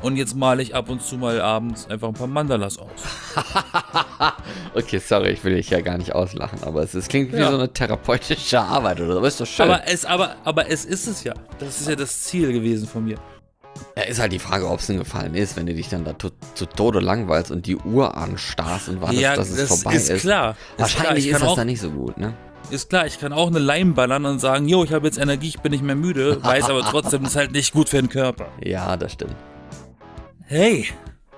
und jetzt male ich ab und zu mal abends einfach ein paar Mandalas aus. Okay, sorry, ich will dich ja gar nicht auslachen, aber es klingt wie Ja. so eine therapeutische Arbeit oder so, aber ist doch schön. Aber es ist es ja. Das ist ja das Ziel gewesen von mir. Ja, ist halt die Frage, ob es ein Gefallen ist, wenn du dich dann da zu Tode langweilst und die Uhr anstarrst und wartest, dass es vorbei ist. Ist klar. Wahrscheinlich ist das dann nicht so gut, ne? Ist klar, ich kann auch eine Leim ballern und sagen, jo, ich habe jetzt Energie, ich bin nicht mehr müde, weiß aber trotzdem, das ist halt nicht gut für den Körper. Ja, das stimmt. Hey,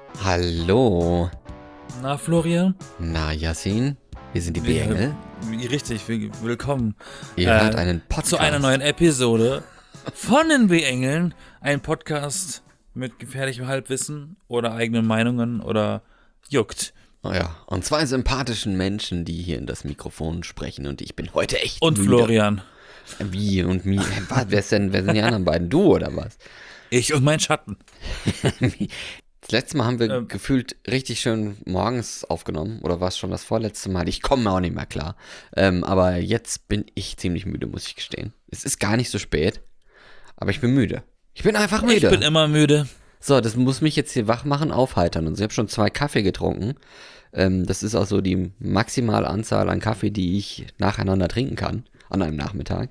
Hallo. na Florian? Na, Yassin, wir sind die B-Engel. Richtig, willkommen. Ihr hört einen Podcast. Zu einer neuen Episode von den B-Engeln, ein Podcast mit gefährlichem Halbwissen oder eigenen Meinungen oder juckt. Oh ja, und zwei sympathischen Menschen, die hier in das Mikrofon sprechen und ich bin heute echt Und müde. Florian. Wie und mir? Wer sind die anderen beiden? Du oder was? Ich und mein Schatten. Das letzte Mal haben wir gefühlt richtig schön morgens aufgenommen. Oder war es schon das vorletzte Mal? Ich komme auch nicht mehr klar. Aber jetzt bin ich ziemlich müde, muss ich gestehen. Es ist gar nicht so spät, aber ich bin müde. Ich bin einfach müde. Ich bin immer müde. So, das muss mich jetzt hier wach machen, aufheitern. Und ich habe schon 2 Kaffee getrunken. Das ist auch so die maximale Anzahl an Kaffee, die ich nacheinander trinken kann an einem Nachmittag.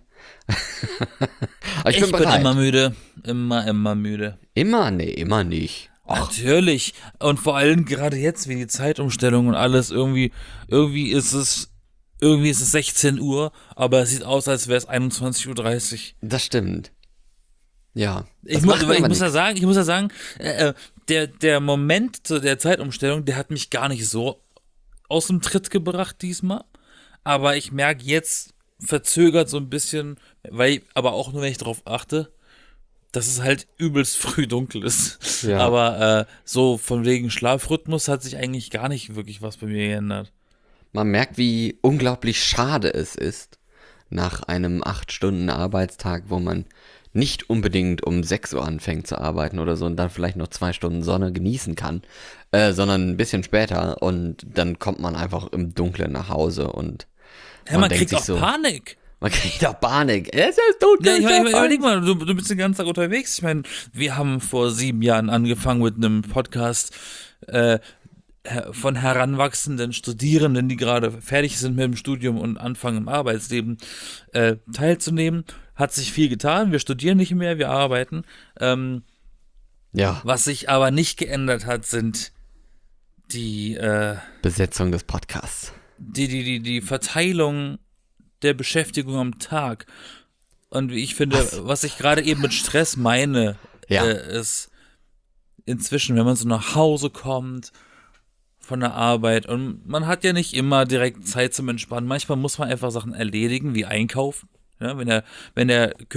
Aber ich bin bereit. Immer müde. Immer müde. Immer? Nee, immer nicht. Natürlich. Und vor allem gerade jetzt, wie die Zeitumstellung und alles, irgendwie ist es 16 Uhr, aber es sieht aus, als wäre es 21:30 Uhr. Das stimmt. Ja. Ich muss ja sagen, der Moment zu der Zeitumstellung, der hat mich gar nicht so aus dem Tritt gebracht diesmal. Aber ich merke jetzt verzögert so ein bisschen, aber auch nur, wenn ich darauf achte, dass es halt übelst früh dunkel ist. Ja. Aber so von wegen Schlafrhythmus hat sich eigentlich gar nicht wirklich was bei mir geändert. Man merkt, wie unglaublich schade es ist, nach einem 8-Stunden-Arbeitstag, wo man nicht unbedingt um 6 Uhr anfängt zu arbeiten oder so und dann vielleicht noch 2 Stunden Sonne genießen kann, sondern ein bisschen später und dann kommt man einfach im Dunkeln nach Hause und Man denkt kriegt sich auch so, Panik. Man kriegt auch Panik. Es ist dunkel. Ja, ich meine, überleg mal, du bist den ganzen Tag unterwegs. Ich meine, wir haben vor 7 Jahren angefangen mit einem Podcast von heranwachsenden Studierenden, die gerade fertig sind mit dem Studium und anfangen im Arbeitsleben teilzunehmen. Hat sich viel getan. Wir studieren nicht mehr, wir arbeiten. Ja. Was sich aber nicht geändert hat, sind die Besetzung des Podcasts. Die Verteilung der Beschäftigung am Tag. Und wie ich finde, was ich gerade eben mit Stress meine, ist inzwischen, wenn man so nach Hause kommt von der Arbeit und man hat ja nicht immer direkt Zeit zum Entspannen. Manchmal muss man einfach Sachen erledigen, wie einkaufen. Ja, wenn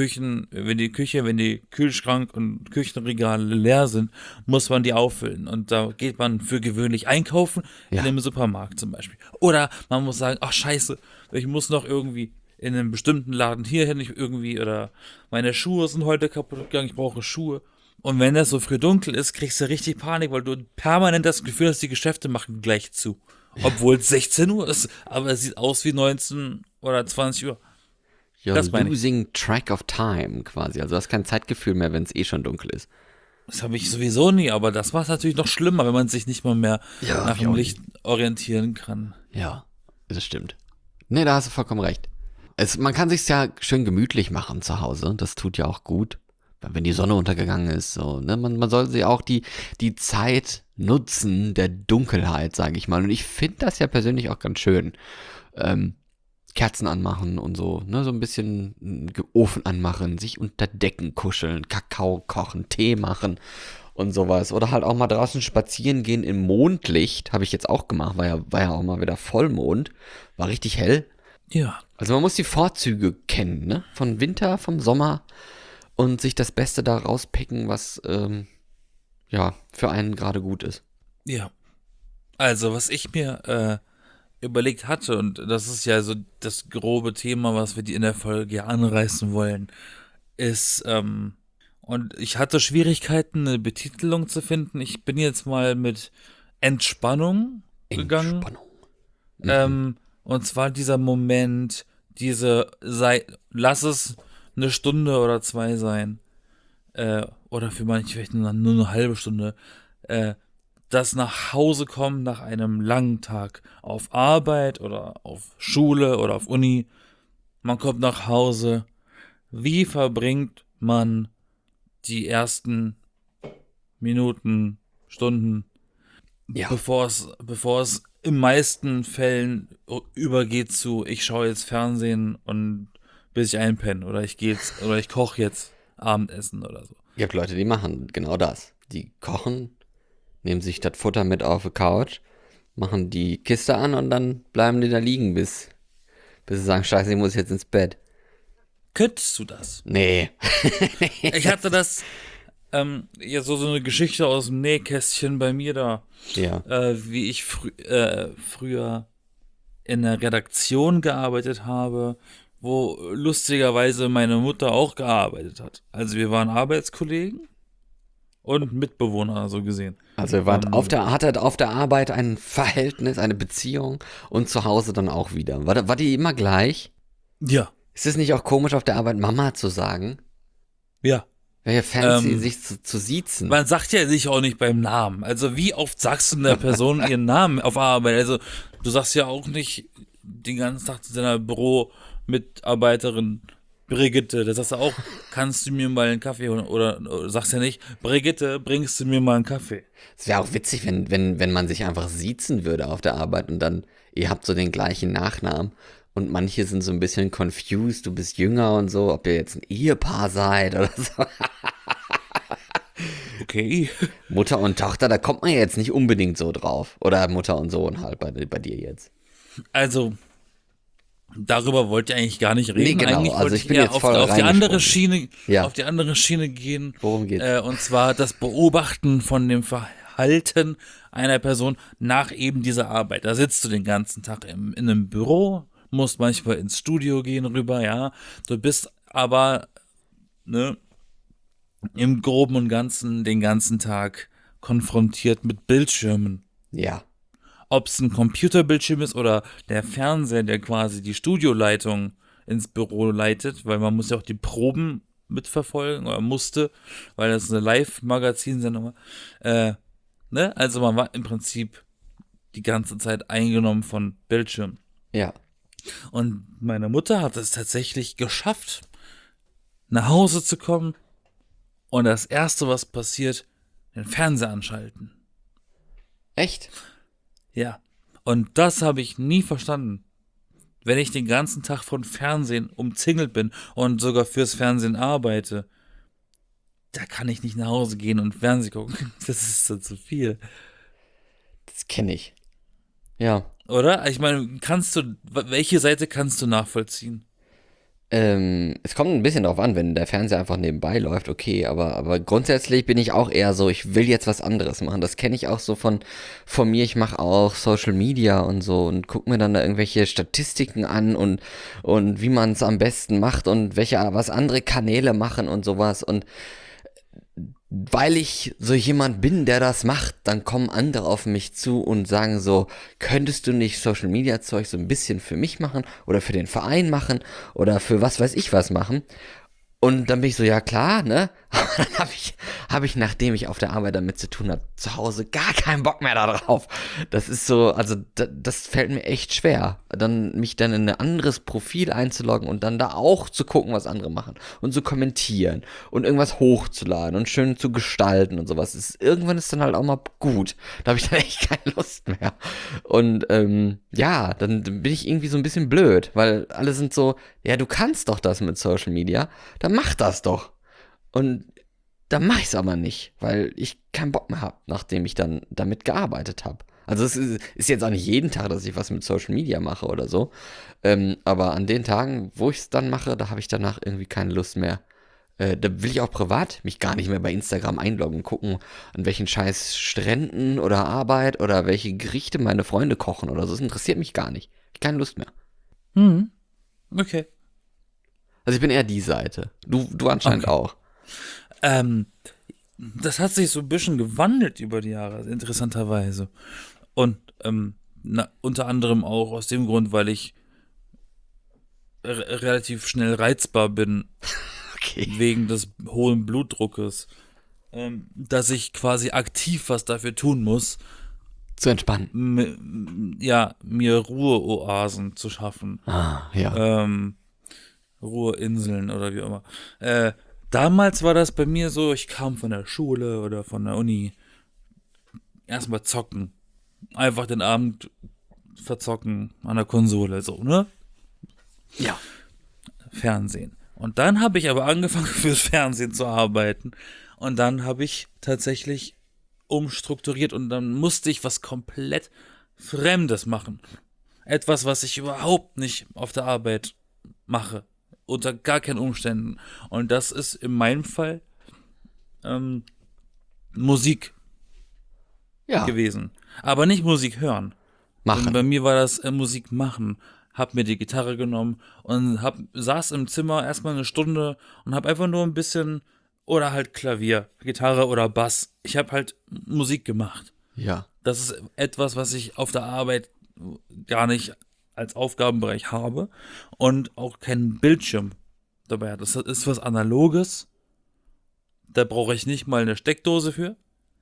die Kühlschrank und Küchenregale leer sind, muss man die auffüllen. Und da geht man für gewöhnlich einkaufen, in einem Supermarkt zum Beispiel. Oder man muss sagen, ach scheiße, ich muss noch irgendwie in einem bestimmten Laden hierhin oder meine Schuhe sind heute kaputt gegangen, ich brauche Schuhe. Und wenn das so früh dunkel ist, kriegst du richtig Panik, weil du permanent das Gefühl hast, die Geschäfte machen gleich zu. Obwohl es 16 Uhr ist, aber es sieht aus wie 19 oder 20 Uhr. You're losing track of time quasi. Also du hast kein Zeitgefühl mehr, wenn es eh schon dunkel ist. Das habe ich sowieso nie, aber das macht es natürlich noch schlimmer, wenn man sich nicht mal mehr nach dem Licht orientieren kann. Ja, das stimmt. Nee, da hast du vollkommen recht. Man kann sich's ja schön gemütlich machen zu Hause. Das tut ja auch gut, wenn die Sonne untergegangen ist. So, ne? Man soll sich auch die Zeit nutzen der Dunkelheit, sage ich mal. Und ich finde das ja persönlich auch ganz schön. Kerzen anmachen und so, ne, so ein bisschen Ofen anmachen, sich unter Decken kuscheln, Kakao kochen, Tee machen und sowas. Oder halt auch mal draußen spazieren gehen im Mondlicht, habe ich jetzt auch gemacht, war ja auch mal wieder Vollmond, war richtig hell. Ja. Also man muss die Vorzüge kennen, ne, von Winter, vom Sommer und sich das Beste da rauspicken, was, für einen gerade gut ist. Ja. Also, was ich mir, überlegt hatte, und das ist ja so das grobe Thema, was wir in der Folge ja anreißen wollen, ist, und ich hatte Schwierigkeiten, eine Betitelung zu finden. Ich bin jetzt mal mit Entspannung gegangen. Und zwar dieser Moment, lass es eine Stunde oder 2 sein, oder für manche vielleicht nur eine halbe Stunde, das nach Hause kommen nach einem langen Tag auf Arbeit oder auf Schule oder auf Uni. Man kommt nach Hause. Wie verbringt man die ersten Minuten, Stunden, Ja. bevor es in meisten Fällen übergeht zu, ich schaue jetzt Fernsehen und bis ich einpenne oder ich koche jetzt Abendessen oder so. Ich habe Leute, die machen genau das. Die kochen, nehmen sich das Futter mit auf die Couch, machen die Kiste an und dann bleiben die da liegen, bis sie sagen, scheiße, ich muss jetzt ins Bett. Könntest du das? Nee. Ich hatte das, ja, so eine Geschichte aus dem Nähkästchen bei mir da, Ja. wie ich früher in der Redaktion gearbeitet habe, wo lustigerweise meine Mutter auch gearbeitet hat. Also wir waren Arbeitskollegen und Mitbewohner, so gesehen. Also ihr wart hattet auf der Arbeit ein Verhältnis, eine Beziehung und zu Hause dann auch wieder. War die immer gleich? Ja, Ist es nicht auch komisch, auf der Arbeit Mama zu sagen? ja. Wäre ja fancy, sich zu siezen. Man sagt ja sich auch nicht beim Namen. Also wie oft sagst du einer Person ihren Namen auf Arbeit? Also du sagst ja auch nicht den ganzen Tag zu deiner Büromitarbeiterin Brigitte. Das sagst du auch, kannst du mir mal einen Kaffee holen? Oder sagst ja nicht, Brigitte, bringst du mir mal einen Kaffee? Es wäre auch witzig, wenn man sich einfach siezen würde auf der Arbeit und dann, ihr habt so den gleichen Nachnamen und manche sind so ein bisschen confused, du bist jünger und so, ob ihr jetzt ein Ehepaar seid oder so. Okay. Mutter und Tochter, da kommt man ja jetzt nicht unbedingt so drauf. Oder Mutter und Sohn halt bei dir jetzt. Also, darüber wollt ihr eigentlich gar nicht reden. Nee, genau. Eigentlich Also wollte ich bin jetzt eher voll auf die andere reingesprungen. Schiene, Ja. auf die andere Schiene gehen. Worum geht's? Und zwar das Beobachten von dem Verhalten einer Person nach eben dieser Arbeit. Da sitzt du den ganzen Tag in einem Büro, musst manchmal ins Studio gehen rüber, ja. Du bist aber, ne, im Groben und Ganzen den ganzen Tag konfrontiert mit Bildschirmen. Ja. Ob es ein Computerbildschirm ist oder der Fernseher, der quasi die Studioleitung ins Büro leitet, weil man muss ja auch die Proben mitverfolgen oder musste, weil das eine Live-Magazinsendung war. Ne? Also man war im Prinzip die ganze Zeit eingenommen von Bildschirm. Ja. Und meine Mutter hat es tatsächlich geschafft, nach Hause zu kommen und das Erste, was passiert, den Fernseher anschalten. Echt? Ja, und das habe ich nie verstanden. Wenn ich den ganzen Tag von Fernsehen umzingelt bin und sogar fürs Fernsehen arbeite, da kann ich nicht nach Hause gehen und Fernsehen gucken. Das ist dann zu viel. Das kenne ich. Ja. Oder? Ich meine, welche Seite kannst du nachvollziehen? Es kommt ein bisschen drauf an, wenn der Fernseher einfach nebenbei läuft, okay, aber grundsätzlich bin ich auch eher so, ich will jetzt was anderes machen. Das kenne ich auch so von mir. Ich mache auch Social Media und so und gucke mir dann da irgendwelche Statistiken an und wie man es am besten macht und was andere Kanäle machen und sowas. Und weil ich so jemand bin, der das macht, dann kommen andere auf mich zu und sagen so, könntest du nicht Social Media Zeug so ein bisschen für mich machen oder für den Verein machen oder für was weiß ich was machen? Und dann bin ich so, ja klar, ne? Aber dann hab ich, nachdem ich auf der Arbeit damit zu tun habe, zu Hause gar keinen Bock mehr darauf. Das ist so, also das fällt mir echt schwer, mich dann in ein anderes Profil einzuloggen und dann da auch zu gucken, was andere machen und zu kommentieren und irgendwas hochzuladen und schön zu gestalten und sowas. Irgendwann ist dann halt auch mal gut. Da habe ich dann echt keine Lust mehr. Und ja, dann bin ich irgendwie so ein bisschen blöd, weil alle sind so, ja, du kannst doch das mit Social Media, dann mach das doch. Und dann mach ich's aber nicht, weil ich keinen Bock mehr habe, nachdem ich dann damit gearbeitet habe. Also es ist jetzt auch nicht jeden Tag, dass ich was mit Social Media mache oder so. Aber an den Tagen, wo ich es dann mache, da habe ich danach irgendwie keine Lust mehr. Da will ich auch privat mich gar nicht mehr bei Instagram einloggen, gucken, an welchen scheiß Stränden oder Arbeit oder welche Gerichte meine Freunde kochen oder so. Das interessiert mich gar nicht. Ich habe keine Lust mehr. Okay. Also ich bin eher die Seite. Du anscheinend auch. Das hat sich so ein bisschen gewandelt über die Jahre, interessanterweise. Und unter anderem auch aus dem Grund, weil ich relativ schnell reizbar bin, Okay. wegen des hohen Blutdruckes. dass ich quasi aktiv was dafür tun muss, Zu entspannen. mir Ruheoasen zu schaffen. Ja. Ruheinseln oder wie auch immer. Damals war das bei mir so, ich kam von der Schule oder von der Uni, erstmal zocken. Einfach den Abend verzocken an der Konsole, so, ne? Ja. Fernsehen. Und dann habe ich aber angefangen, fürs Fernsehen zu arbeiten. Und dann habe ich tatsächlich umstrukturiert und dann musste ich was komplett Fremdes machen. Etwas, was ich überhaupt nicht auf der Arbeit mache. Unter gar keinen Umständen. Und das ist in meinem Fall Musik Ja. gewesen. Aber nicht Musik hören. Machen. Bei mir war das Musik machen. Hab mir die Gitarre genommen und saß im Zimmer erstmal eine Stunde und hab einfach nur ein bisschen, oder halt Klavier, Gitarre oder Bass. Ich hab halt Musik gemacht. Ja. Das ist etwas, was ich auf der Arbeit gar nicht als Aufgabenbereich habe und auch keinen Bildschirm dabei hat. Das ist was Analoges. Da brauche ich nicht mal eine Steckdose für.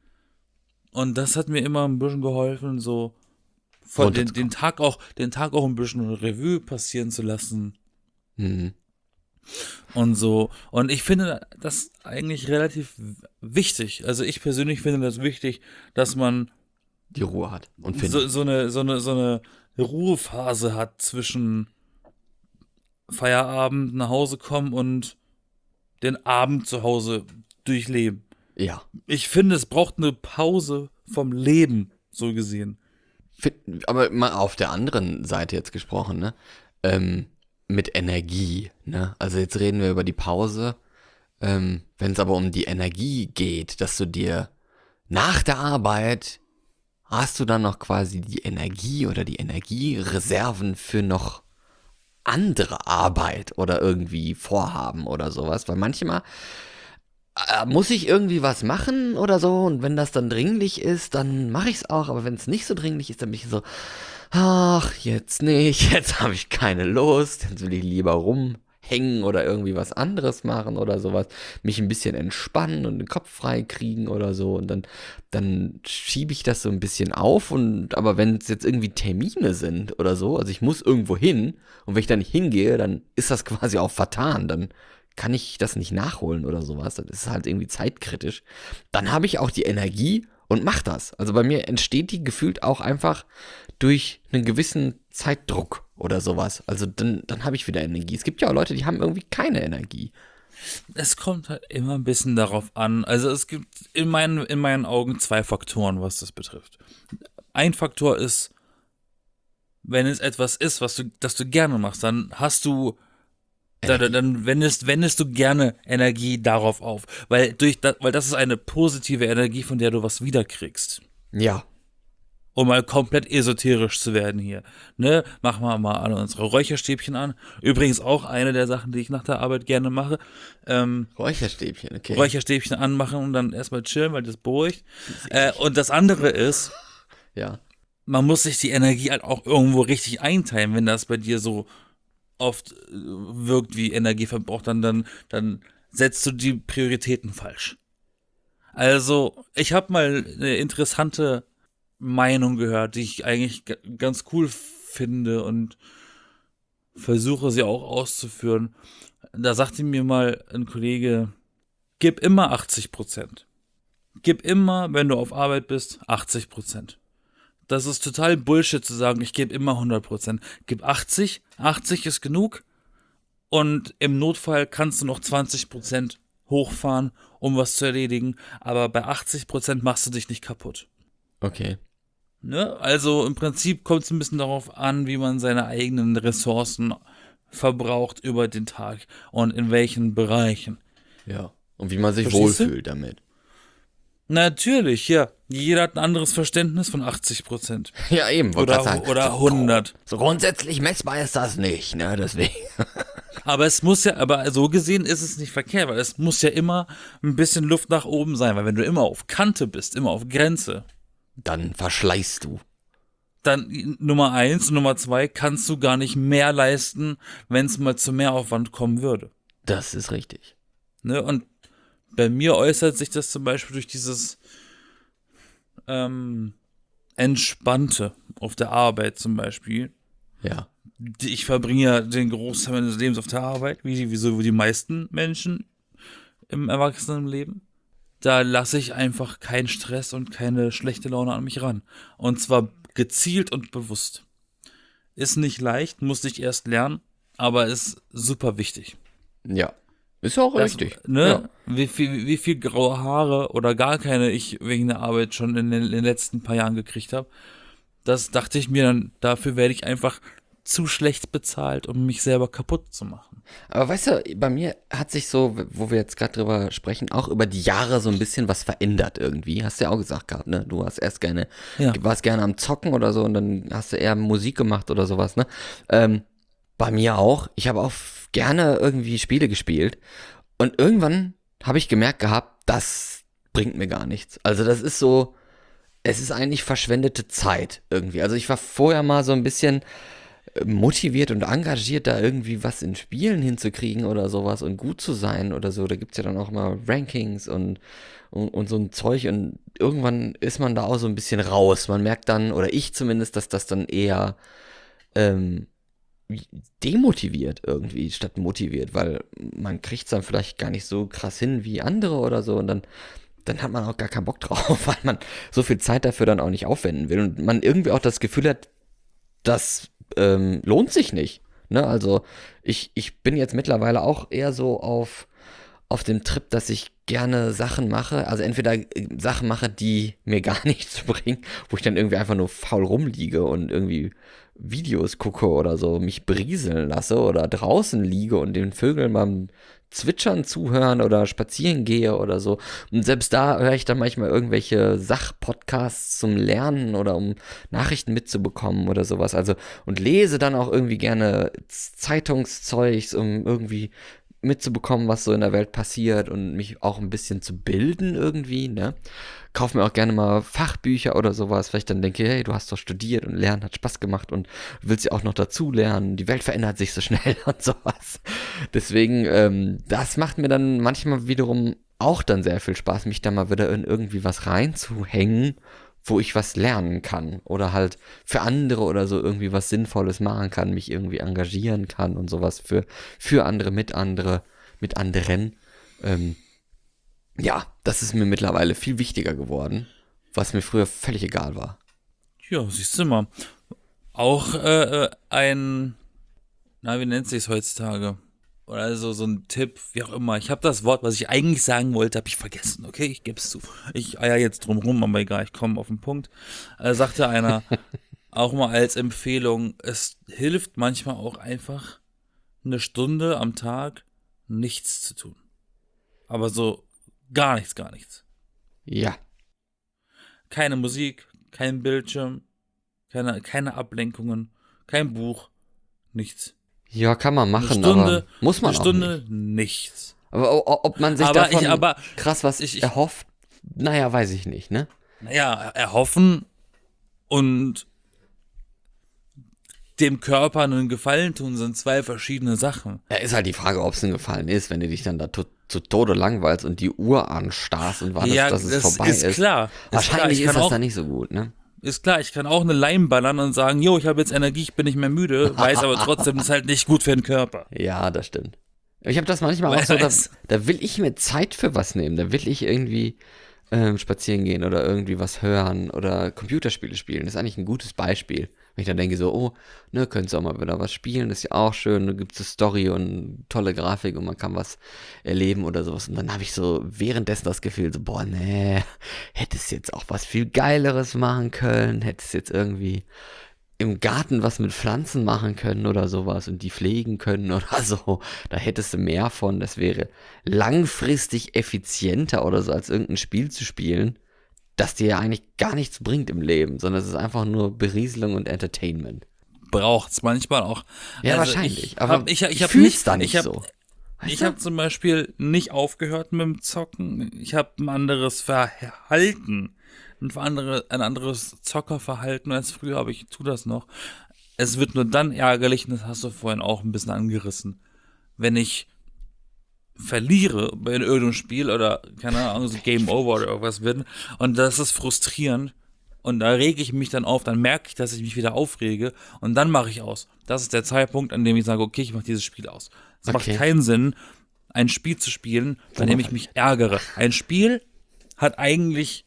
Und das hat mir immer ein bisschen geholfen, so von den Tag auch ein bisschen Revue passieren zu lassen. Mhm. Und so. Und ich finde das eigentlich relativ wichtig. Also ich persönlich finde das wichtig, dass man Die Ruhe hat und findet. so eine Ruhephase hat zwischen Feierabend, nach Hause kommen und den Abend zu Hause durchleben. Ja. Ich finde, es braucht eine Pause vom Leben, so gesehen. Aber mal auf der anderen Seite jetzt gesprochen, ne? Mit Energie, ne? Also jetzt reden wir über die Pause. Wenn es aber um die Energie geht, dass du dir nach der Arbeit hast du dann noch quasi die Energie oder die Energiereserven für noch andere Arbeit oder irgendwie Vorhaben oder sowas, weil manchmal muss ich irgendwie was machen oder so und wenn das dann dringlich ist, dann mache ich es auch, aber wenn es nicht so dringlich ist, dann bin ich so, ach, jetzt nicht, jetzt habe ich keine Lust, jetzt will ich lieber rumhängen oder irgendwie was anderes machen oder sowas, mich ein bisschen entspannen und den Kopf frei kriegen oder so und dann schiebe ich das so ein bisschen auf und aber wenn es jetzt irgendwie Termine sind oder so, also ich muss irgendwo hin und wenn ich da nicht hingehe, dann ist das quasi auch vertan, dann kann ich das nicht nachholen oder sowas, das ist halt irgendwie zeitkritisch, dann habe ich auch die Energie und mach das. Also bei mir entsteht die gefühlt auch einfach durch einen gewissen Zeitdruck oder sowas. Also dann habe ich wieder Energie. Es gibt ja auch Leute, die haben irgendwie keine Energie. Es kommt halt immer ein bisschen darauf an. Also es gibt in meinen Augen zwei Faktoren, was das betrifft. Ein Faktor ist, wenn es etwas ist, das du gerne machst, dann hast du dann wendest du gerne Energie darauf auf, weil das ist eine positive Energie, von der du was wiederkriegst. Ja. Um mal komplett esoterisch zu werden hier. Ne? Machen wir mal alle unsere Räucherstäbchen an. Übrigens auch eine der Sachen, die ich nach der Arbeit gerne mache. Räucherstäbchen, okay. Räucherstäbchen anmachen und dann erstmal chillen, weil das beruhigt. Und das andere ist, Ja. man muss sich die Energie halt auch irgendwo richtig einteilen, wenn das bei dir so oft wirkt wie Energieverbrauch, dann setzt du die Prioritäten falsch. Also, ich habe mal eine interessante Meinung gehört, die ich eigentlich ganz cool finde und versuche sie auch auszuführen. Da sagte mir mal ein Kollege, gib immer 80%. Gib immer, wenn du auf Arbeit bist, 80%. Das ist total Bullshit zu sagen, ich gebe immer 100%. Gib 80, 80 ist genug und im Notfall kannst du noch 20% hochfahren, um was zu erledigen, aber bei 80% machst du dich nicht kaputt. Okay. Ne? Also im Prinzip kommt es ein bisschen darauf an, wie man seine eigenen Ressourcen verbraucht über den Tag und in welchen Bereichen. Ja. Und wie man sich Verstehst du? wohlfühlt damit. Natürlich, ja. Jeder hat ein anderes Verständnis von 80%. Ja, eben. wollte grad sagen. Oder 100. So grundsätzlich messbar ist das nicht, ne? Deswegen. Aber so gesehen ist es nicht verkehrt, weil es muss ja immer ein bisschen Luft nach oben sein, weil wenn du immer auf Kante bist, immer auf Grenze, Dann verschleißt du. dann Nummer 1 und Nummer 2 kannst du gar nicht mehr leisten, wenn es mal zu Mehraufwand kommen würde. Das ist richtig. Ne? Und Bei mir äußert sich das zum Beispiel durch dieses Entspannte auf der Arbeit zum Beispiel. Ja. Ich verbringe ja den Großteil meines Lebens auf der Arbeit, wie so wie die meisten Menschen im Erwachsenenleben. Da lasse ich einfach keinen Stress und keine schlechte Laune an mich ran. Und zwar gezielt und bewusst. Ist nicht leicht, musste ich erst lernen, aber ist super wichtig. Ja. Ist ja auch richtig. Ne? Ja. Wie viel graue Haare oder gar keine ich wegen der Arbeit schon in den letzten paar Jahren gekriegt habe, das dachte ich mir dann, dafür werde ich einfach zu schlecht bezahlt, um mich selber kaputt zu machen. Aber weißt du, bei mir hat sich so, wo wir jetzt gerade drüber sprechen, auch über die Jahre so ein bisschen was verändert irgendwie. Hast du ja auch gesagt gehabt, ne? Du hast erst Ja. warst gerne am Zocken oder so und dann hast du eher Musik gemacht oder sowas, ne? Bei mir auch. Ich habe auch gerne irgendwie Spiele gespielt und irgendwann habe ich gemerkt gehabt, das bringt mir gar nichts. Also das ist so, es ist eigentlich verschwendete Zeit irgendwie. Also ich war vorher mal so ein bisschen motiviert und engagiert, da irgendwie was in Spielen hinzukriegen oder sowas und gut zu sein oder so. Da gibt es ja dann auch mal Rankings und so ein Zeug und irgendwann ist man da auch so ein bisschen raus. Man merkt dann, oder ich zumindest, dass das dann eher ähm, demotiviert irgendwie statt motiviert, weil man kriegt es dann vielleicht gar nicht so krass hin wie andere oder so und dann hat man auch gar keinen Bock drauf, weil man so viel Zeit dafür dann auch nicht aufwenden will und man irgendwie auch das Gefühl hat, das lohnt sich nicht. Ne? Also ich bin jetzt mittlerweile auch eher so auf dem Trip, dass ich gerne Sachen mache, also entweder Sachen mache, die mir gar nichts bringen, wo ich dann irgendwie einfach nur faul rumliege und irgendwie Videos gucke oder so, mich berieseln lasse oder draußen liege und den Vögeln beim Zwitschern zuhören oder spazieren gehe oder so. Und selbst da höre ich dann manchmal irgendwelche Sachpodcasts zum Lernen oder um Nachrichten mitzubekommen oder sowas. Also und lese dann auch irgendwie gerne Zeitungszeugs, um irgendwie mitzubekommen, was so in der Welt passiert und mich auch ein bisschen zu bilden irgendwie, ne? Kauf mir auch gerne mal Fachbücher oder sowas, weil ich dann denke, hey, du hast doch studiert und Lernen hat Spaß gemacht und willst ja auch noch dazu lernen. Die Welt verändert sich so schnell und sowas. Deswegen, das macht mir dann manchmal wiederum auch dann sehr viel Spaß, mich da mal wieder in irgendwie was reinzuhängen, wo ich was lernen kann oder halt für andere oder so irgendwie was Sinnvolles machen kann, mich irgendwie engagieren kann und sowas für andere, mit anderen. Ja, das ist mir mittlerweile viel wichtiger geworden, was mir früher völlig egal war. Ja, siehst du mal. Auch wie nennt sich's heutzutage? Oder so ein Tipp, wie auch immer. Ich habe das Wort, was ich eigentlich sagen wollte, habe ich vergessen. Okay, ich gebe es zu. Ich eier jetzt drum rum, aber egal, ich komme auf den Punkt. Sagte einer auch mal als Empfehlung, es hilft manchmal auch einfach eine Stunde am Tag nichts zu tun. Aber so gar nichts, gar nichts. Ja, Keine Musik, kein Bildschirm, keine Ablenkungen, kein Buch, nichts. ja, kann man Eine machen, Stunde, aber muss man eine auch Stunde nicht. nichts. Aber ob man sich Aber davon krass was ich, erhofft, naja, weiß ich nicht, ne? naja, erhoffen und dem Körper einen Gefallen tun sind zwei verschiedene Sachen. Ja, ist halt die Frage, ob es ein Gefallen ist, wenn du dich dann da zu Tode langweilst und die Uhr anstarrst und wartest, Ja, dass es das vorbei ist ist. klar. Wahrscheinlich Ich ist kann das auch, dann nicht so gut, ne? ist klar, ich kann auch eine Leim ballern und sagen, jo, ich habe jetzt Energie, ich bin nicht mehr müde, weiß aber trotzdem, das ist halt nicht gut für den Körper. Ja, das stimmt. Ich habe das manchmal auch so, da will ich mir Zeit für was nehmen. Da will ich irgendwie spazieren gehen oder irgendwie was hören oder Computerspiele spielen. Das ist eigentlich ein gutes Beispiel. Wenn ich dann denke so, oh, ne, könntest du auch mal wieder was spielen, das ist ja auch schön, da gibt es eine Story und tolle Grafik und man kann was erleben oder sowas. Und dann habe ich so währenddessen das Gefühl so, boah, nee, hättest jetzt auch was viel Geileres machen können, hättest jetzt irgendwie im Garten was mit Pflanzen machen können oder sowas und die pflegen können oder so. Da hättest du mehr von. Das wäre langfristig effizienter oder so, als irgendein Spiel zu spielen, das dir ja eigentlich gar nichts bringt im Leben, sondern es ist einfach nur Berieselung und Entertainment. Braucht's manchmal auch. Ja, Also wahrscheinlich. Aber ich ich hab fühl's nicht, da nicht ich hab, so. Weißt Ich du? habe zum Beispiel nicht aufgehört mit dem Zocken. Ich habe ein anderes Verhalten. Ein anderes Zockerverhalten als früher, aber ich tue das noch. Es wird nur dann ärgerlich, und das hast du vorhin auch ein bisschen angerissen, wenn ich verliere in irgendeinem Spiel oder, keine Ahnung, so Game Over oder irgendwas bin. Und das ist frustrierend. Und da rege ich mich dann auf, dann merke ich, dass ich mich wieder aufrege und dann mache ich aus. Das ist der Zeitpunkt, an dem ich sage, okay, ich mache dieses Spiel aus. Es macht keinen Sinn, ein Spiel zu spielen, bei dem ich mich ärgere. Ein Spiel hat eigentlich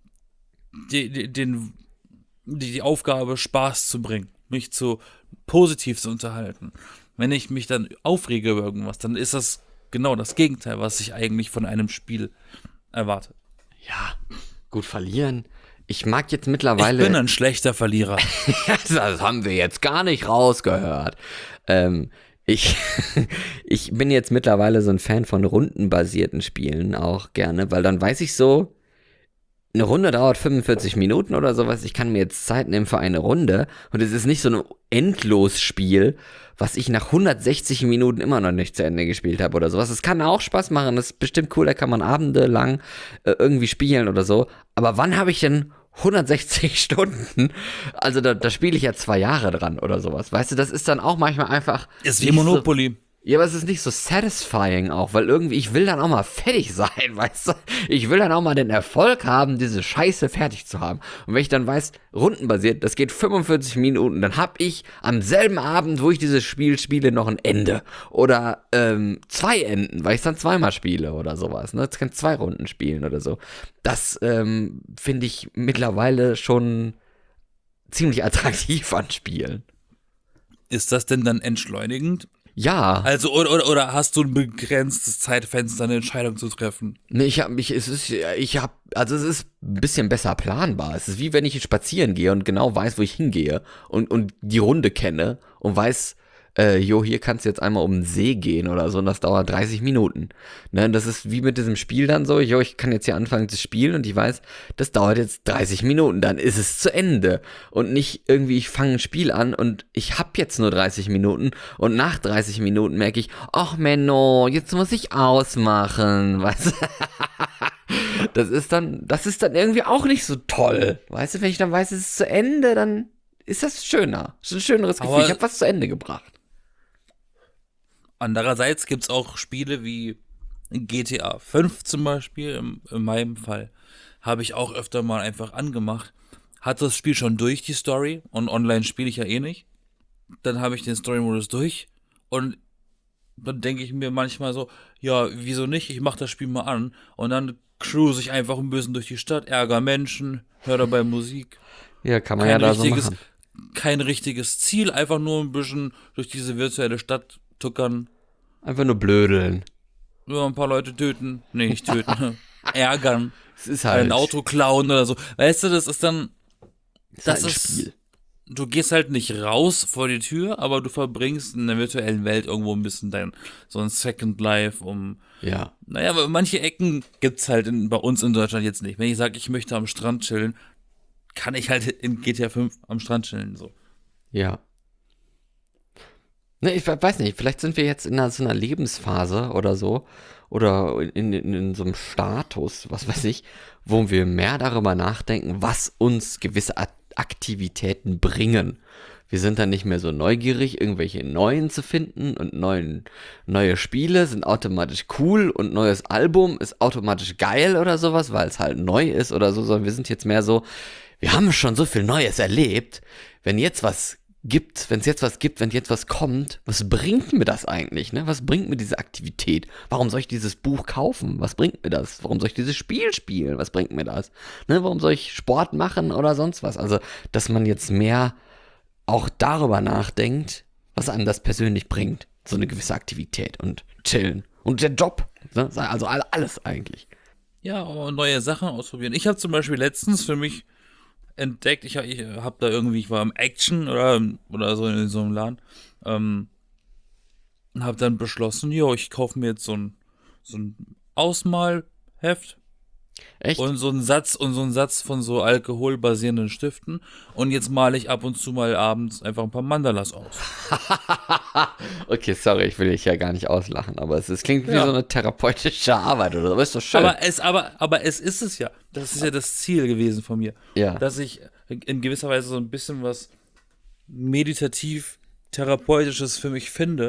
die Aufgabe, Spaß zu bringen, mich positiv zu unterhalten. Wenn ich mich dann aufrege über irgendwas, dann ist das genau das Gegenteil, was ich eigentlich von einem Spiel erwarte. Ja, gut, verlieren. Ich mag jetzt mittlerweile. Ich bin ein schlechter Verlierer. Das haben wir jetzt gar nicht rausgehört. Ich bin jetzt mittlerweile so ein Fan von rundenbasierten Spielen auch gerne, weil dann weiß ich so, eine Runde dauert 45 Minuten oder sowas. Ich kann mir jetzt Zeit nehmen für eine Runde und es ist nicht so ein Endlosspiel, was ich nach 160 Minuten immer noch nicht zu Ende gespielt habe oder sowas. Es kann auch Spaß machen, das ist bestimmt cool, da kann man abendelang irgendwie spielen oder so. Aber wann habe ich denn 160 Stunden? Also da spiele ich ja 2 Jahre dran oder sowas. Weißt du, das ist dann auch manchmal einfach. Ist wie Monopoly. Ja, aber es ist nicht so satisfying auch, weil irgendwie, ich will dann auch mal fertig sein, weißt du? Ich will dann auch mal den Erfolg haben, diese Scheiße fertig zu haben. Und wenn ich dann weiß, rundenbasiert, das geht 45 Minuten, dann hab ich am selben Abend, wo ich dieses Spiel spiele, noch ein Ende. Oder 2 Enden, weil ich es dann zweimal spiele oder sowas. Ne? Ich kann 2 Runden spielen oder so. Das finde ich mittlerweile schon ziemlich attraktiv an Spielen. Ist das denn dann entschleunigend? Ja. Also, oder hast du ein begrenztes Zeitfenster, eine Entscheidung zu treffen? Nee, es ist ein bisschen besser planbar. Es ist wie wenn ich spazieren gehe und genau weiß, wo ich hingehe und die Runde kenne und weiß, hier kannst du jetzt einmal um den See gehen oder so und das dauert 30 Minuten. Ne, das ist wie mit diesem Spiel dann so, ich kann jetzt hier anfangen zu spielen und ich weiß, das dauert jetzt 30 Minuten, dann ist es zu Ende. Und nicht irgendwie, ich fange ein Spiel an und ich hab jetzt nur 30 Minuten und nach 30 Minuten merke ich, ach Menno, jetzt muss ich ausmachen, weißt du? Das ist dann irgendwie auch nicht so toll. Weißt du, wenn ich dann weiß, es ist zu Ende, dann ist das schöner. Das ist ein schöneres Gefühl. Ich habe was zu Ende gebracht. Andererseits gibt es auch Spiele wie GTA 5 zum Beispiel, in meinem Fall, habe ich auch öfter mal einfach angemacht. Hat das Spiel schon durch, die Story, und online spiele ich ja eh nicht. Dann habe ich den Story-Modus durch und dann denke ich mir manchmal so, ja, wieso nicht, ich mache das Spiel mal an und dann cruise ich einfach ein bisschen durch die Stadt, ärgere Menschen, höre dabei Musik. Ja, kann man ja da so machen. Kein richtiges Ziel, einfach nur ein bisschen durch diese virtuelle Stadt tuckern. Einfach nur blödeln. Ja, ein paar Leute töten. Nee, nicht töten. Ärgern. Es ist halt ein Auto klauen oder so. Weißt du, das ist dann. Das halt ein ist. Spiel. Du gehst halt nicht raus vor die Tür, aber du verbringst in der virtuellen Welt irgendwo ein bisschen so ein Second Life, Ja. Naja, aber manche Ecken gibt's halt bei uns in Deutschland jetzt nicht. Wenn ich sage, ich möchte am Strand chillen, kann ich halt in GTA 5 am Strand chillen, so. Ja. Ne, ich weiß nicht, vielleicht sind wir jetzt in so einer Lebensphase oder so, oder in so einem Status, was weiß ich, wo wir mehr darüber nachdenken, was uns gewisse Aktivitäten bringen. Wir sind dann nicht mehr so neugierig, irgendwelche neuen zu finden und neue Spiele sind automatisch cool und neues Album ist automatisch geil oder sowas, weil es halt neu ist oder so, sondern wir sind jetzt mehr so, wir haben schon so viel Neues erlebt, wenn jetzt was kommt, was bringt mir das eigentlich, ne? Was bringt mir diese Aktivität? Warum soll ich dieses Buch kaufen? Was bringt mir das? Warum soll ich dieses Spiel spielen? Was bringt mir das? Ne? Warum soll ich Sport machen oder sonst was? Also, dass man jetzt mehr auch darüber nachdenkt, was einem das persönlich bringt. So eine gewisse Aktivität und chillen. Und der Job, ne? Also alles eigentlich. Ja, aber neue Sachen ausprobieren. Ich habe zum Beispiel letztens für mich entdeckt, ich habe da irgendwie, ich war im Action oder so in so einem Laden, und habe dann beschlossen, ich kaufe mir jetzt so ein Ausmalheft. Echt? Und so ein Satz von so alkoholbasierenden Stiften, und jetzt male ich ab und zu mal abends einfach ein paar Mandalas aus. Okay, sorry, ich will dich ja gar nicht auslachen, aber es klingt wie so eine therapeutische Arbeit oder so, aber ist doch schön. Aber es ist es ja. Das ist ja das Ziel gewesen von mir. Ja. Dass ich in gewisser Weise so ein bisschen was meditativ-therapeutisches für mich finde,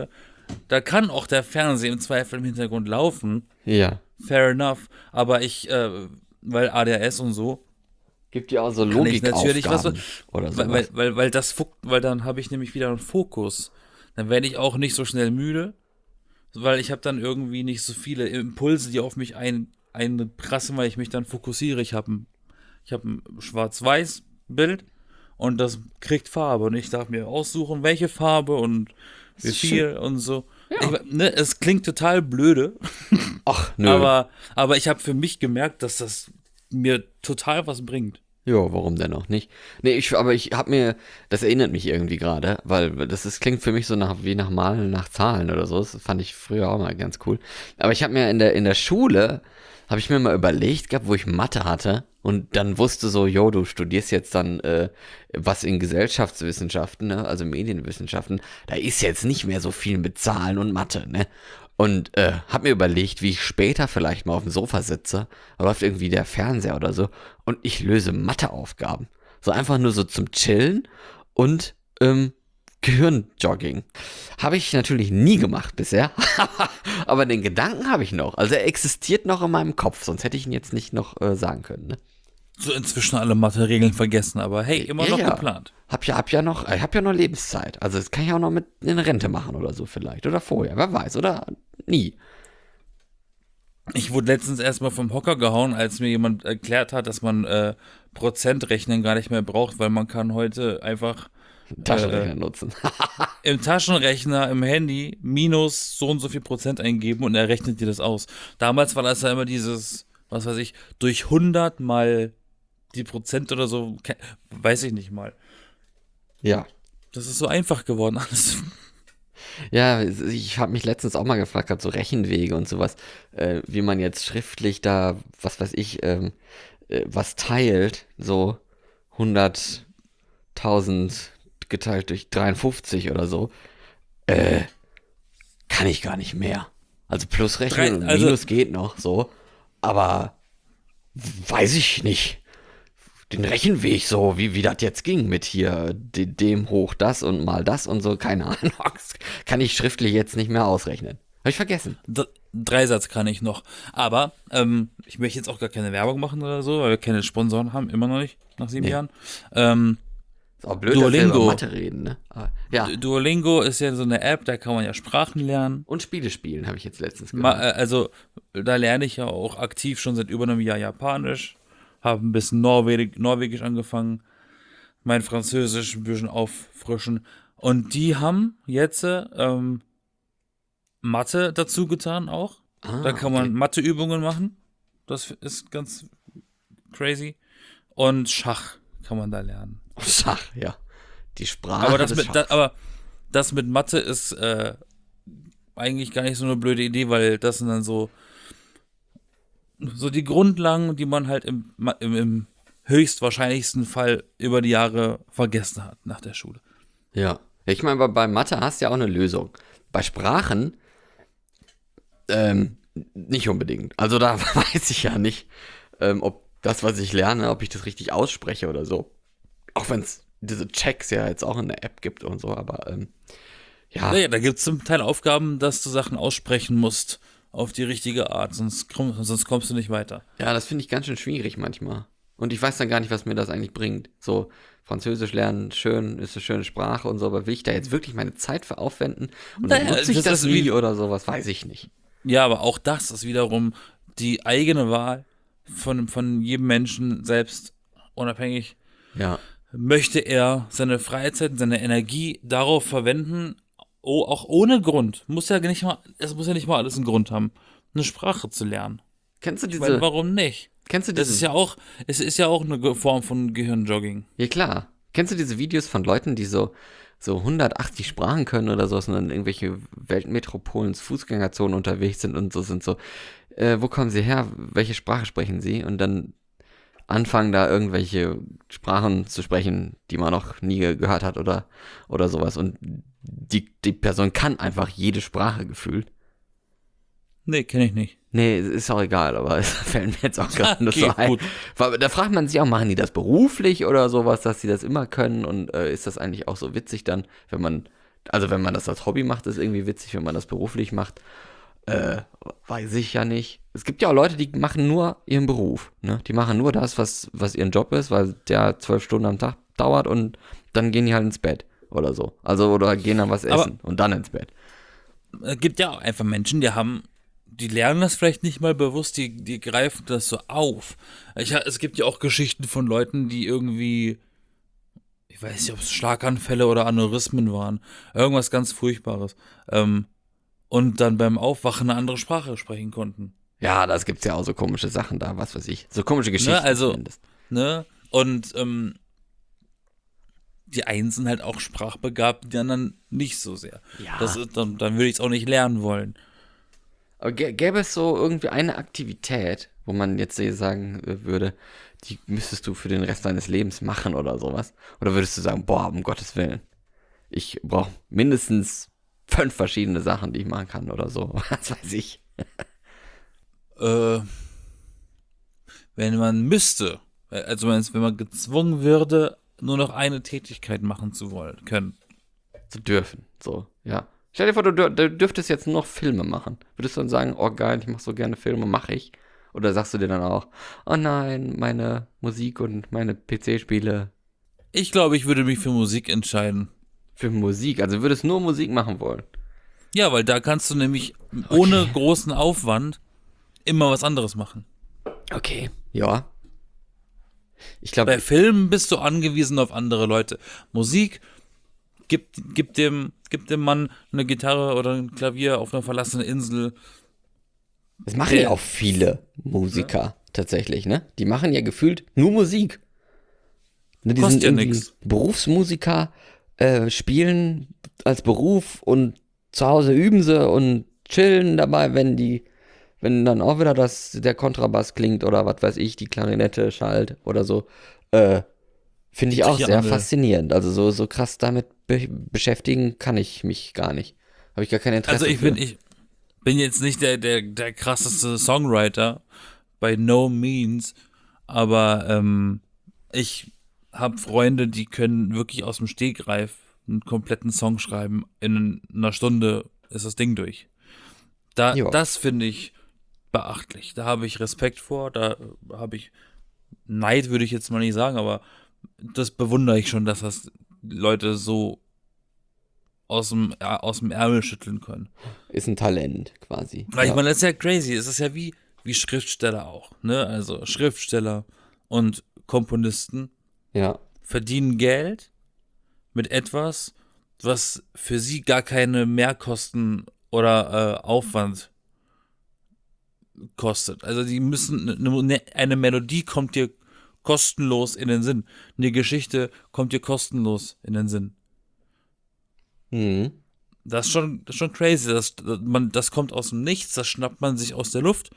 da kann auch der Fernseher im Zweifel im Hintergrund laufen. Ja. Fair enough. Aber weil ADHS und so, Gibt ja auch so kann ich natürlich Logikaufgaben oder sowas. weil dann habe ich nämlich wieder einen Fokus. Dann werde ich auch nicht so schnell müde, weil ich habe dann irgendwie nicht so viele Impulse, die auf mich einprassen, weil ich mich dann fokussiere. Ich habe ein Schwarz-Weiß-Bild und das kriegt Farbe und ich darf mir aussuchen, welche Farbe und wie viel und so. Ja. Es klingt total blöde, Ach, nö. aber ich habe für mich gemerkt, dass das mir total was bringt. Jo, warum denn auch nicht? Nee, aber ich hab mir, das erinnert mich irgendwie gerade, weil klingt für mich so wie nach Malen nach Zahlen oder so. Das fand ich früher auch mal ganz cool. Aber ich habe mir in der Schule, habe ich mir mal überlegt gehabt, wo ich Mathe hatte und dann wusste so, jo, du studierst jetzt dann was in Gesellschaftswissenschaften, ne? Also Medienwissenschaften. Da ist jetzt nicht mehr so viel mit Zahlen und Mathe, ne? Und hab mir überlegt, wie ich später vielleicht mal auf dem Sofa sitze, da läuft irgendwie der Fernseher oder so und ich löse Matheaufgaben. So einfach nur so zum Chillen und Gehirnjogging. Habe ich natürlich nie gemacht bisher, aber den Gedanken habe ich noch. Also er existiert noch in meinem Kopf, sonst hätte ich ihn jetzt nicht noch sagen können. Ne? So inzwischen alle Mathe-Regeln vergessen, aber hey, immer noch geplant. Hab ja noch Lebenszeit. Also das kann ich auch noch mit in Rente machen oder so vielleicht. Oder vorher, wer weiß. Oder nie. Ich wurde letztens erstmal vom Hocker gehauen, als mir jemand erklärt hat, dass man Prozentrechnen gar nicht mehr braucht, weil man kann heute einfach Taschenrechner nutzen. im Taschenrechner, im Handy minus so und so viel Prozent eingeben und er rechnet dir das aus. Damals war das ja immer dieses, was weiß ich, durch 100 mal die Prozent oder so, weiß ich nicht mal. Ja. Das ist so einfach geworden alles. Ja, ich habe mich letztens auch mal gefragt, so Rechenwege und sowas, wie man jetzt schriftlich da, was weiß ich, was teilt, so 100.000 geteilt durch 53 oder so, kann ich gar nicht mehr. Also plus rechnen und Minus geht noch so, aber weiß ich nicht. Den Rechenweg so, wie das jetzt ging mit hier dem hoch das und mal das und so, keine Ahnung. Das kann ich schriftlich jetzt nicht mehr ausrechnen. Habe ich vergessen. Dreisatz kann ich noch. Aber ich möchte jetzt auch gar keine Werbung machen oder so, weil wir keine Sponsoren haben, immer noch nicht, nach 7 Jahren. Ist auch blöd, Duolingo. dass wir über Mathe reden, ne? Aber, ja. Duolingo ist ja so eine App, da kann man ja Sprachen lernen. Und Spiele spielen, habe ich jetzt letztens gehört. Also, da lerne ich ja auch aktiv schon seit über einem Jahr Japanisch. Habe ein bisschen Norwegisch angefangen. Mein Französisch ein bisschen auffrischen. Und die haben jetzt Mathe dazu getan auch. Da kann man Matheübungen machen. Das ist ganz crazy. Und Schach kann man da lernen. Schach, ja. Die Sprache aber das mit Mathe ist eigentlich gar nicht so eine blöde Idee, weil das sind dann so die Grundlagen, die man halt im höchstwahrscheinlichsten Fall über die Jahre vergessen hat nach der Schule. Ja. Ich meine, bei Mathe hast du ja auch eine Lösung. Bei Sprachen nicht unbedingt. Also da weiß ich ja nicht, ob das, was ich lerne, ob ich das richtig ausspreche oder so. Auch wenn es diese Checks ja jetzt auch in der App gibt und so, aber ja. Naja, da gibt es zum Teil Aufgaben, dass du Sachen aussprechen musst auf die richtige Art, sonst kommst du nicht weiter. Ja, das finde ich ganz schön schwierig manchmal. Und ich weiß dann gar nicht, was mir das eigentlich bringt. So, Französisch lernen, schön, ist eine schöne Sprache und so, aber will ich da jetzt wirklich meine Zeit für aufwenden? Und dann nutze ich das nie oder sowas, weiß ich nicht. Ja, aber auch das ist wiederum die eigene Wahl von jedem Menschen selbst unabhängig. Ja. Möchte er seine Freizeit, seine Energie darauf verwenden, auch ohne Grund. Es muss ja nicht mal alles einen Grund haben, eine Sprache zu lernen. Kennst du diese? Ich meine, warum nicht? Kennst du das ist ja auch eine Form von Gehirnjogging. Ja, klar. Kennst du diese Videos von Leuten, die so 180 Sprachen können oder so, und dann irgendwelche Weltmetropolen, Fußgängerzonen unterwegs sind und so sind so, wo kommen sie her? Welche Sprache sprechen sie? Und dann anfangen da irgendwelche Sprachen zu sprechen, die man noch nie gehört hat oder sowas. Und die Person kann einfach jede Sprache gefühlt. Nee, kenne ich nicht. Nee, ist auch egal, aber es fällt mir jetzt auch gerade nur so ein. Gut. Da fragt man sich auch, machen die das beruflich oder sowas, dass sie das immer können? Und ist das eigentlich auch so witzig dann, wenn man Also wenn man das als Hobby macht, ist irgendwie witzig, wenn man das beruflich macht, weiß ich ja nicht. Es gibt ja auch Leute, die machen nur ihren Beruf, ne? Die machen nur das, was ihren Job ist, weil der 12 Stunden am Tag dauert und dann gehen die halt ins Bett oder so. Also, oder gehen dann was essen und dann ins Bett. Es gibt ja auch einfach Menschen, die lernen das vielleicht nicht mal bewusst, die greifen das so auf. Es gibt ja auch Geschichten von Leuten, die irgendwie, ich weiß nicht, ob es Schlaganfälle oder Aneurysmen waren, irgendwas ganz Furchtbares, und dann beim Aufwachen eine andere Sprache sprechen konnten. Ja, das gibt's ja auch so komische Sachen da, was weiß ich. So komische Geschichten Ne, also, zumindest. ne, und die einen sind halt auch sprachbegabt, die anderen nicht so sehr. Ja. Das ist, dann würde ich es auch nicht lernen wollen. Aber gäbe es so irgendwie eine Aktivität, wo man jetzt sagen würde, die müsstest du für den Rest deines Lebens machen oder sowas? Oder würdest du sagen, boah, um Gottes Willen, ich brauche mindestens 5 verschiedene Sachen, die ich machen kann oder so. Was weiß ich. Wenn man müsste, also wenn man gezwungen würde, nur noch eine Tätigkeit machen zu wollen, können. Zu dürfen, so, ja. Stell dir vor, du dürftest jetzt nur noch Filme machen. Würdest du dann sagen, oh geil, ich mache so gerne Filme, mache ich? Oder sagst du dir dann auch, oh nein, meine Musik und meine PC-Spiele? Ich glaube, ich würde mich für Musik entscheiden. Für Musik, also würdest nur Musik machen wollen? Ja, weil da kannst du nämlich ohne großen Aufwand immer was anderes machen. Okay, ja. Ich Bei glaube, Filmen bist du angewiesen auf andere Leute. Musik gibt dem Mann eine Gitarre oder ein Klavier auf einer verlassenen Insel. das machen ja auch viele Musiker tatsächlich, ne? Die machen ja gefühlt nur Musik. Ne, die Kostet sind ja irgendwie nix. Berufsmusiker, spielen als Beruf und zu Hause üben sie und chillen dabei, wenn dann auch wieder der Kontrabass klingt oder was weiß ich, die Klarinette schallt oder so. Finde ich auch sehr Triangel. faszinierend. Also so krass damit beschäftigen kann ich mich gar nicht. Habe ich gar kein Interesse Also ich für. bin jetzt nicht der krasseste Songwriter, by no means, aber ich habe Freunde, die können wirklich aus dem Stegreif einen kompletten Song schreiben. In einer Stunde ist das Ding durch. Ja. Das finde ich beachtlich. Da habe ich Respekt vor, da habe ich Neid, würde ich jetzt mal nicht sagen, aber das bewundere ich schon, dass das Leute so aus dem Ärmel schütteln können. Ist ein Talent quasi. Weil Ja. ich meine, das ist ja crazy. Es ist ja wie Schriftsteller auch, ne? Also Schriftsteller und Komponisten Ja. verdienen Geld mit etwas, was für sie gar keine Mehrkosten oder Aufwand kostet. Also die müssen, eine Melodie kommt dir kostenlos in den Sinn. Eine Geschichte kommt dir kostenlos in den Sinn. Mhm. Das ist schon crazy. Das kommt aus dem Nichts, das schnappt man sich aus der Luft.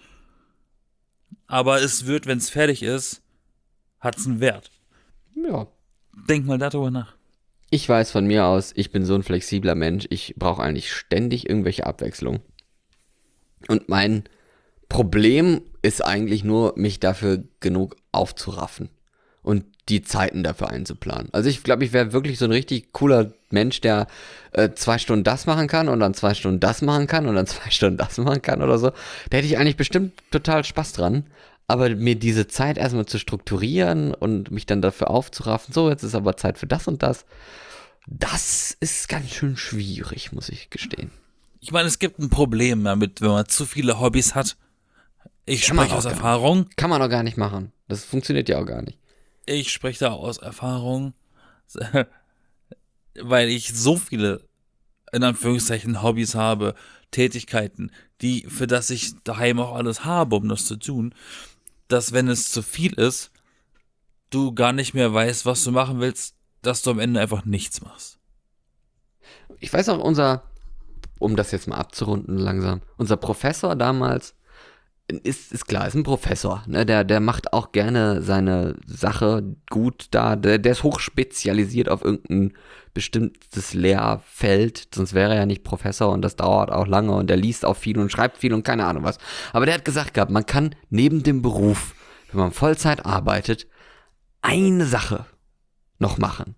Aber es wird, wenn es fertig ist, hat es einen Wert. Ja. Denk mal darüber nach. Ich weiß von mir aus, ich bin so ein flexibler Mensch, ich brauche eigentlich ständig irgendwelche Abwechslung. Und mein Problem ist eigentlich nur, mich dafür genug aufzuraffen und die Zeiten dafür einzuplanen. Also ich glaube, ich wäre wirklich so ein richtig cooler Mensch, der 2 Stunden das machen kann und dann 2 Stunden das machen kann und dann 2 Stunden das machen kann oder so. Da hätte ich eigentlich bestimmt total Spaß dran. Aber mir diese Zeit erstmal zu strukturieren und mich dann dafür aufzuraffen, so, jetzt ist aber Zeit für das und das, das ist ganz schön schwierig, muss ich gestehen. Ich meine, es gibt ein Problem damit, wenn man zu viele Hobbys hat. Ich Kann man spreche auch aus gar nicht. Erfahrung. Kann man doch gar nicht machen. Das funktioniert ja auch gar nicht. Ich spreche da aus Erfahrung, weil ich so viele, in Anführungszeichen, Hobbys habe, Tätigkeiten, für das ich daheim auch alles habe, um das zu tun, dass wenn es zu viel ist, du gar nicht mehr weißt, was du machen willst, dass du am Ende einfach nichts machst. Ich weiß auch, um das jetzt mal abzurunden langsam, unser Professor damals, ist klar, ist ein Professor, ne? Der macht auch gerne seine Sache gut da, der ist hochspezialisiert auf irgendein bestimmtes Lehrfeld, sonst wäre er ja nicht Professor und das dauert auch lange und der liest auch viel und schreibt viel und keine Ahnung was. Aber der hat gesagt gehabt, man kann neben dem Beruf, wenn man Vollzeit arbeitet, eine Sache noch machen.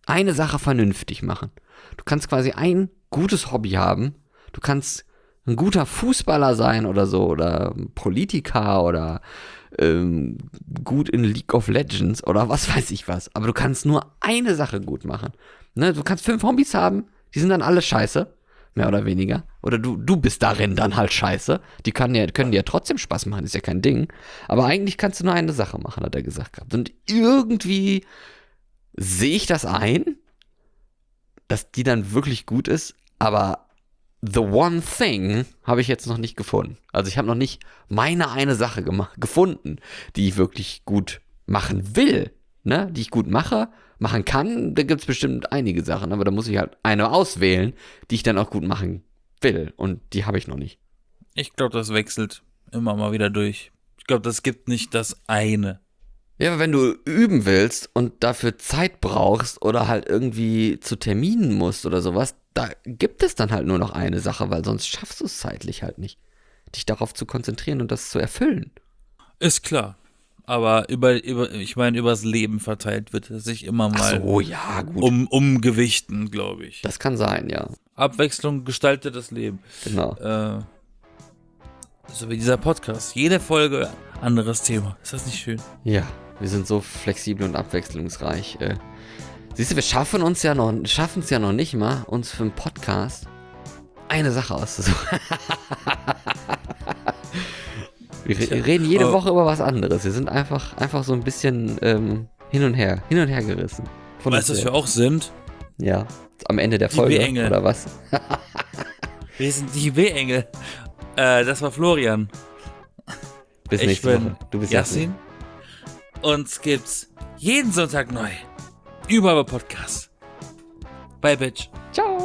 eine Sache vernünftig machen. Du kannst quasi ein gutes Hobby haben. Du kannst ein guter Fußballer sein oder so oder Politiker oder gut in League of Legends oder was weiß ich was. Aber du kannst nur eine Sache gut machen. Ne? Du kannst 5 Hobbys haben, die sind dann alle scheiße, mehr oder weniger. Oder du bist darin dann halt scheiße. Die können dir ja trotzdem Spaß machen, ist ja kein Ding. Aber eigentlich kannst du nur eine Sache machen, hat er gesagt gehabt. Und irgendwie sehe ich das ein, dass die dann wirklich gut ist, aber the one thing habe ich jetzt noch nicht gefunden. Also ich habe noch nicht meine eine Sache gefunden, die ich wirklich gut machen will, ne? Die ich gut machen kann. Da gibt es bestimmt einige Sachen, aber da muss ich halt eine auswählen, die ich dann auch gut machen will. Und die habe ich noch nicht. Ich glaube, das wechselt immer mal wieder durch. Ich glaube, das gibt nicht das eine. Ja, aber wenn du üben willst und dafür Zeit brauchst oder halt irgendwie zu Terminen musst oder sowas, da gibt es dann halt nur noch eine Sache, weil sonst schaffst du es zeitlich halt nicht, dich darauf zu konzentrieren und das zu erfüllen. Ist klar. Aber ich meine, übers Leben verteilt wird es sich immer mal Ach so, ja, gut. umgewichten, glaube ich. Das kann sein, ja. Abwechslung gestaltet das Leben. Genau. So wie dieser Podcast. Jede Folge anderes Thema. Ist das nicht schön? Ja, wir sind so flexibel und abwechslungsreich. Siehst du, wir schaffen es ja noch nicht mal, uns für einen Podcast eine Sache auszusuchen. Wir reden jede Woche über was anderes. Wir sind einfach so ein bisschen hin und her gerissen. Weißt du, was wir auch sind? Ja, am Ende der Folge, B-Engel. oder was? Wir sind die B-Engel. Das war Florian. Bis Ich nächste bin Woche. Du bist Yassin. Uns gibt's jeden Sonntag neu. Überall bei Podcasts. Bye, Bitch. Ciao.